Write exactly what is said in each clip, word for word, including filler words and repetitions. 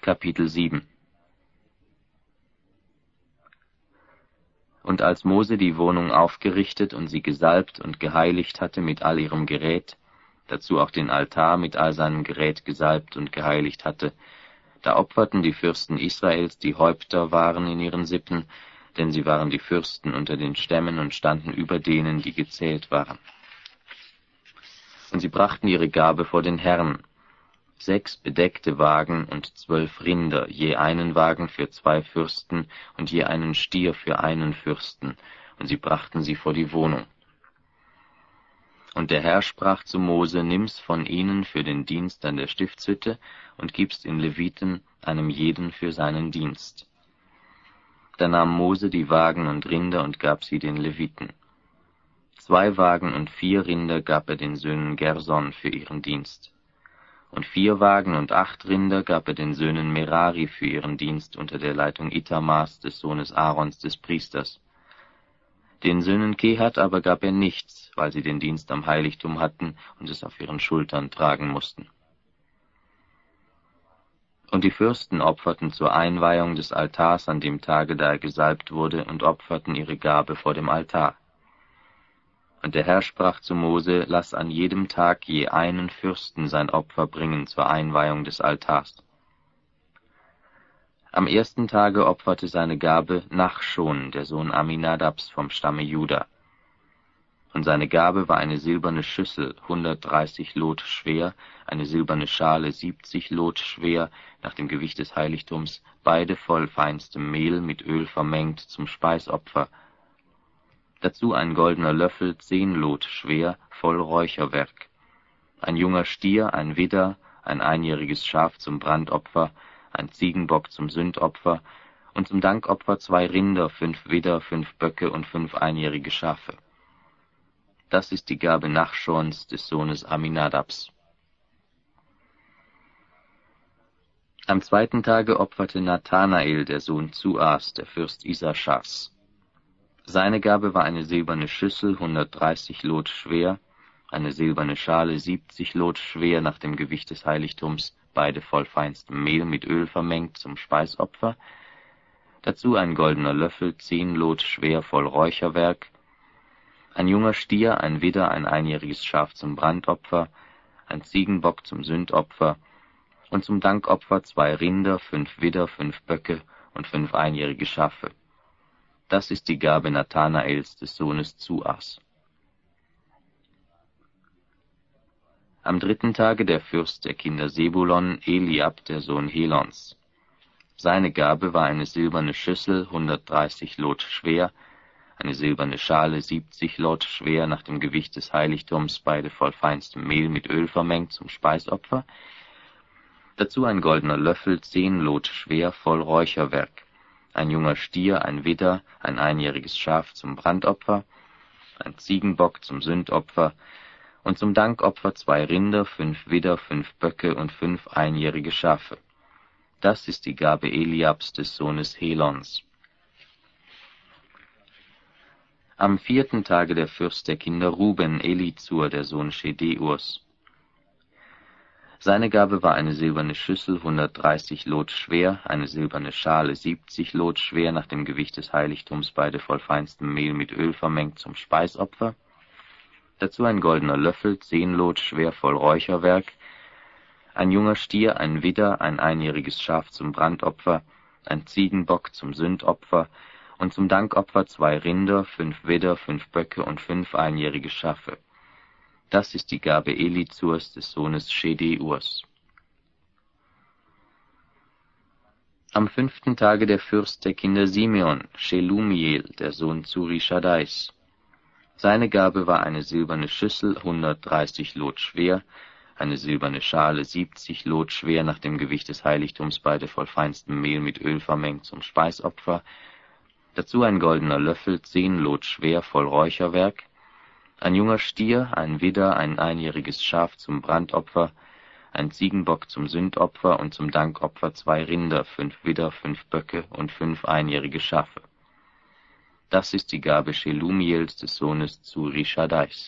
Kapitel sieben. Und als Mose die Wohnung aufgerichtet und sie gesalbt und geheiligt hatte mit all ihrem Gerät, dazu auch den Altar mit all seinem Gerät gesalbt und geheiligt hatte, da opferten die Fürsten Israels, die Häupter waren in ihren Sippen, denn sie waren die Fürsten unter den Stämmen und standen über denen, die gezählt waren. Und sie brachten ihre Gabe vor den Herrn, sechs bedeckte Wagen und zwölf Rinder, je einen Wagen für zwei Fürsten und je einen Stier für einen Fürsten, und sie brachten sie vor die Wohnung. Und der Herr sprach zu Mose, nimm's von ihnen für den Dienst an der Stiftshütte und gib's den Leviten, einem jeden für seinen Dienst. Da nahm Mose die Wagen und Rinder und gab sie den Leviten. Zwei Wagen und vier Rinder gab er den Söhnen Gerson für ihren Dienst. Und vier Wagen und acht Rinder gab er den Söhnen Merari für ihren Dienst unter der Leitung Ithamars, des Sohnes Aarons, des Priesters. Den Söhnen Kehat aber gab er nichts, weil sie den Dienst am Heiligtum hatten und es auf ihren Schultern tragen mussten. Und die Fürsten opferten zur Einweihung des Altars an dem Tage, da er gesalbt wurde, und opferten ihre Gabe vor dem Altar. Und der Herr sprach zu Mose, lass an jedem Tag je einen Fürsten sein Opfer bringen zur Einweihung des Altars. Am ersten Tage opferte seine Gabe Nachschon, der Sohn Aminadabs vom Stamme Juda. Und seine Gabe war eine silberne Schüssel, hundertdreißig Lot schwer, eine silberne Schale, siebzig Lot schwer, nach dem Gewicht des Heiligtums, beide voll feinstem Mehl mit Öl vermengt zum Speisopfer. Dazu ein goldener Löffel, zehn Lot schwer, voll Räucherwerk. Ein junger Stier, ein Widder, ein einjähriges Schaf zum Brandopfer, ein Ziegenbock zum Sündopfer und zum Dankopfer zwei Rinder, fünf Widder, fünf Böcke und fünf einjährige Schafe. Das ist die Gabe Nachschons des Sohnes Aminadabs. Am zweiten Tage opferte Nathanael, der Sohn Zuas, der Fürst Isaschars. Seine Gabe war eine silberne Schüssel, hundertdreißig Lot schwer, eine silberne Schale, siebzig Lot schwer nach dem Gewicht des Heiligtums, beide voll feinstem Mehl mit Öl vermengt zum Speisopfer. Dazu ein goldener Löffel, zehn Lot schwer voll Räucherwerk, ein junger Stier, ein Widder, ein einjähriges Schaf zum Brandopfer, ein Ziegenbock zum Sündopfer und zum Dankopfer zwei Rinder, fünf Widder, fünf Böcke und fünf einjährige Schafe. Das ist die Gabe Nathanaels, des Sohnes Zuas. Am dritten Tage der Fürst der Kinder Sebulon, Eliab, der Sohn Helons. Seine Gabe war eine silberne Schüssel, hundertdreißig Lot schwer, eine silberne Schale, siebzig Lot schwer nach dem Gewicht des Heiligtums, beide voll feinstem Mehl mit Öl vermengt zum Speisopfer. Dazu ein goldener Löffel, zehn Lot schwer, voll Räucherwerk. Ein junger Stier, ein Widder, ein einjähriges Schaf zum Brandopfer, ein Ziegenbock zum Sündopfer und zum Dankopfer zwei Rinder, fünf Widder, fünf Böcke und fünf einjährige Schafe. Das ist die Gabe Eliabs, des Sohnes Helons. Am vierten Tage der Fürst der Kinder Ruben, Elizur, der Sohn Schedeurs. Seine Gabe war eine silberne Schüssel, hundertdreißig Lot schwer, eine silberne Schale, siebzig Lot schwer nach dem Gewicht des Heiligtums, beide voll feinstem Mehl mit Öl vermengt zum Speisopfer. Dazu ein goldener Löffel, zehn Lot schwer voll Räucherwerk, ein junger Stier, ein Widder, ein einjähriges Schaf zum Brandopfer, ein Ziegenbock zum Sündopfer und zum Dankopfer zwei Rinder, fünf Widder, fünf Böcke und fünf einjährige Schafe. Das ist die Gabe Elizurs, des Sohnes Schedeurs. Am fünften Tage der Fürst der Kinder Simeon, Shelumiel, der Sohn Zurishadais. Seine Gabe war eine silberne Schüssel, hundertdreißig Lot schwer, eine silberne Schale, siebzig Lot schwer nach dem Gewicht des Heiligtums, beide voll feinstem Mehl mit Öl vermengt zum Speisopfer. Dazu ein goldener Löffel, zehn Lot schwer, voll Räucherwerk, ein junger Stier, ein Widder, ein einjähriges Schaf zum Brandopfer, ein Ziegenbock zum Sündopfer und zum Dankopfer zwei Rinder, fünf Widder, fünf Böcke und fünf einjährige Schafe. Das ist die Gabe Shelumiels, des Sohnes Zurishadais.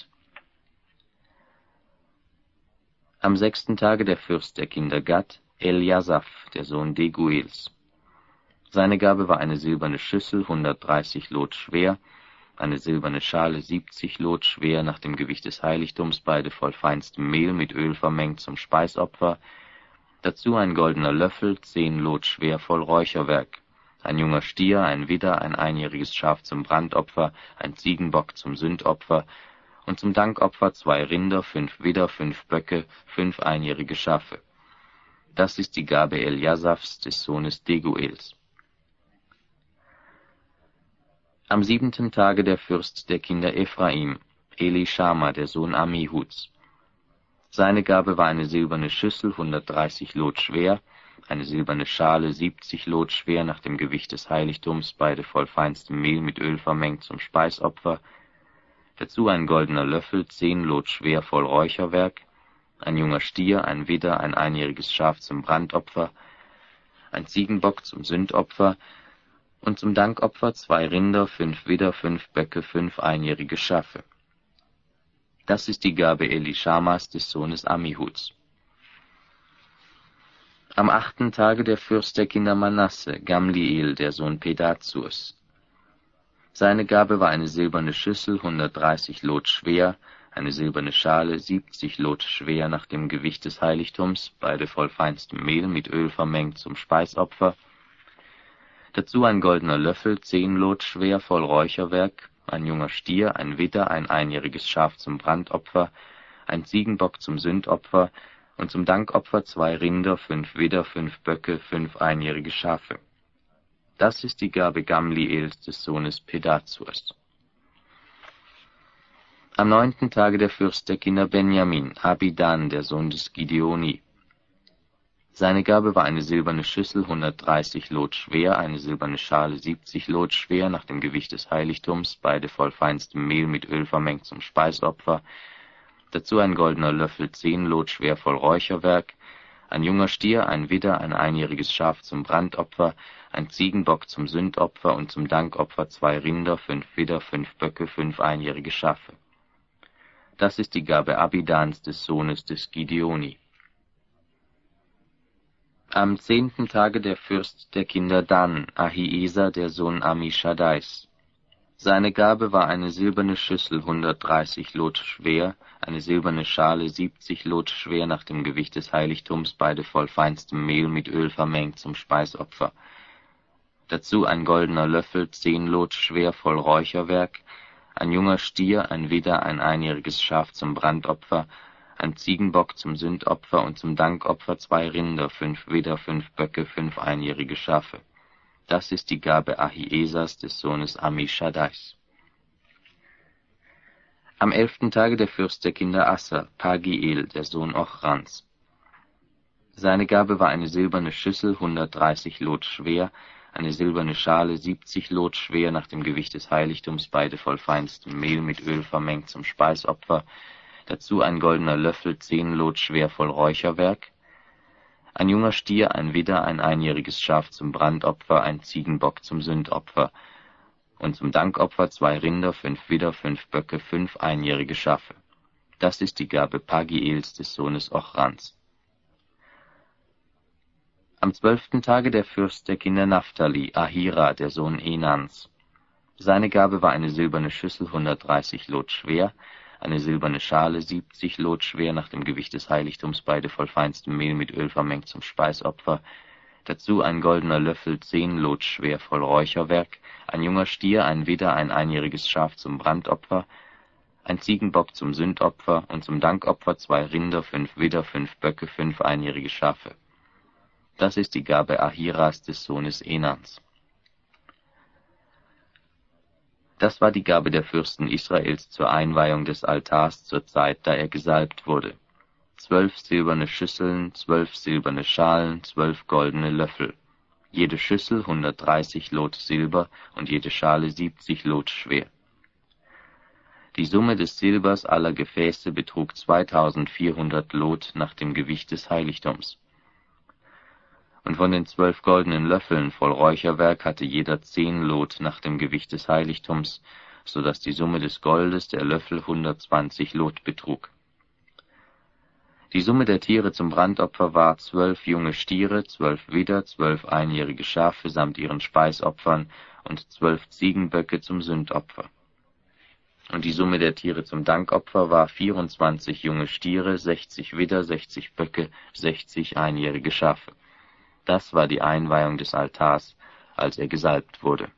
Am sechsten Tage der Fürst der Kinder Gad, Eliasaph, der Sohn Deguels. Seine Gabe war eine silberne Schüssel, hundertdreißig Lot schwer, eine silberne Schale, siebzig Lot schwer, nach dem Gewicht des Heiligtums, beide voll feinstem Mehl mit Öl vermengt zum Speisopfer, dazu ein goldener Löffel, zehn Lot schwer, voll Räucherwerk, ein junger Stier, ein Widder, ein einjähriges Schaf zum Brandopfer, ein Ziegenbock zum Sündopfer und zum Dankopfer zwei Rinder, fünf Widder, fünf Böcke, fünf einjährige Schafe. Das ist die Gabe Eliasafs, des Sohnes Deguels. Am siebenten Tage der Fürst der Kinder Ephraim, Elishama, der Sohn Ammihuds. Seine Gabe war eine silberne Schüssel, hundertdreißig Lot schwer, eine silberne Schale, siebzig Lot schwer, nach dem Gewicht des Heiligtums, beide voll feinstem Mehl mit Öl vermengt zum Speisopfer, dazu ein goldener Löffel, zehn Lot schwer, voll Räucherwerk, ein junger Stier, ein Widder, ein einjähriges Schaf zum Brandopfer, ein Ziegenbock zum Sündopfer und zum Dankopfer zwei Rinder, fünf Widder, fünf Böcke, fünf einjährige Schafe. Das ist die Gabe Elishamas, des Sohnes Ammihuds. Am achten Tage der Fürst der Kinder Manasse, Gamliel, der Sohn Pedazurs. Seine Gabe war eine silberne Schüssel, hundertdreißig Lot schwer, eine silberne Schale, siebzig Lot schwer, nach dem Gewicht des Heiligtums, beide voll feinstem Mehl mit Öl vermengt zum Speisopfer, dazu ein goldener Löffel, zehn Lot schwer, voll Räucherwerk, ein junger Stier, ein Widder, ein einjähriges Schaf zum Brandopfer, ein Ziegenbock zum Sündopfer und zum Dankopfer zwei Rinder, fünf Widder, fünf Böcke, fünf einjährige Schafe. Das ist die Gabe Gamliels, des Sohnes Pedazurs. Am neunten Tage der Fürst der Kinder Benjamin, Abidan, der Sohn des Gideoni. Seine Gabe war eine silberne Schüssel, hundertdreißig Lot schwer, eine silberne Schale, siebzig Lot schwer, nach dem Gewicht des Heiligtums, beide voll feinstem Mehl mit Öl vermengt zum Speisopfer, dazu ein goldener Löffel, zehn Lot schwer, voll Räucherwerk, ein junger Stier, ein Widder, ein einjähriges Schaf zum Brandopfer, ein Ziegenbock zum Sündopfer und zum Dankopfer zwei Rinder, fünf Widder, fünf Böcke, fünf einjährige Schafe. Das ist die Gabe Abidans, des Sohnes des Gideoni. Am zehnten Tage der Fürst der Kinder Dan, Ahieser, der Sohn Ammischaddais. Seine Gabe war eine silberne Schüssel, hundertdreißig Lot schwer, eine silberne Schale, siebzig Lot schwer, nach dem Gewicht des Heiligtums, beide voll feinstem Mehl mit Öl vermengt zum Speisopfer. Dazu ein goldener Löffel, zehn Lot schwer, voll Räucherwerk, ein junger Stier, ein Widder, ein einjähriges Schaf zum Brandopfer, ein Ziegenbock zum Sündopfer und zum Dankopfer zwei Rinder, fünf Widder, fünf Böcke, fünf einjährige Schafe. Das ist die Gabe Ahiesers, des Sohnes Ammischaddais. Am elften Tage der Fürst der Kinder Asser, Pagiel, der Sohn Ochrans. Seine Gabe war eine silberne Schüssel, hundertdreißig Lot schwer, eine silberne Schale, siebzig Lot schwer, nach dem Gewicht des Heiligtums, beide voll feinstem Mehl mit Öl vermengt zum Speisopfer, dazu ein goldener Löffel, zehn Lot schwer, voll Räucherwerk, ein junger Stier, ein Widder, ein einjähriges Schaf zum Brandopfer, ein Ziegenbock zum Sündopfer und zum Dankopfer zwei Rinder, fünf Widder, fünf Böcke, fünf einjährige Schafe. Das ist die Gabe Pagiels, des Sohnes Ochrans. Am zwölften Tage der Fürst der Kinder Naphtali, Ahira, der Sohn Enans. Seine Gabe war eine silberne Schüssel, hundertdreißig Lot schwer, eine silberne Schale, siebzig Lot schwer, nach dem Gewicht des Heiligtums, beide voll feinstem Mehl mit Öl vermengt zum Speisopfer, dazu ein goldener Löffel, zehn Lot schwer, voll Räucherwerk, ein junger Stier, ein Widder, ein einjähriges Schaf zum Brandopfer, ein Ziegenbock zum Sündopfer und zum Dankopfer zwei Rinder, fünf Widder, fünf Böcke, fünf einjährige Schafe. Das ist die Gabe Ahiras, des Sohnes Enans. Das war die Gabe der Fürsten Israels zur Einweihung des Altars zur Zeit, da er gesalbt wurde. Zwölf silberne Schüsseln, zwölf silberne Schalen, zwölf goldene Löffel. Jede Schüssel hundertdreißig Lot Silber und jede Schale siebzig Lot schwer. Die Summe des Silbers aller Gefäße betrug zweitausendvierhundert Lot nach dem Gewicht des Heiligtums. Und von den zwölf goldenen Löffeln voll Räucherwerk hatte jeder zehn Lot nach dem Gewicht des Heiligtums, so dass die Summe des Goldes der Löffel hundertzwanzig Lot betrug. Die Summe der Tiere zum Brandopfer war zwölf junge Stiere, zwölf Widder, zwölf einjährige Schafe samt ihren Speisopfern und zwölf Ziegenböcke zum Sündopfer. Und die Summe der Tiere zum Dankopfer war vierundzwanzig junge Stiere, sechzig Widder, sechzig Böcke, sechzig einjährige Schafe. Das war die Einweihung des Altars, als er gesalbt wurde.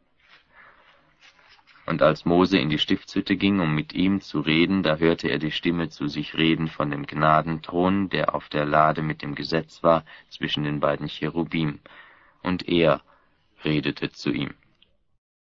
Und als Mose in die Stiftshütte ging, um mit ihm zu reden, da hörte er die Stimme zu sich reden von dem Gnadenthron, der auf der Lade mit dem Gesetz war, zwischen den beiden Cherubim. Und er redete zu ihm.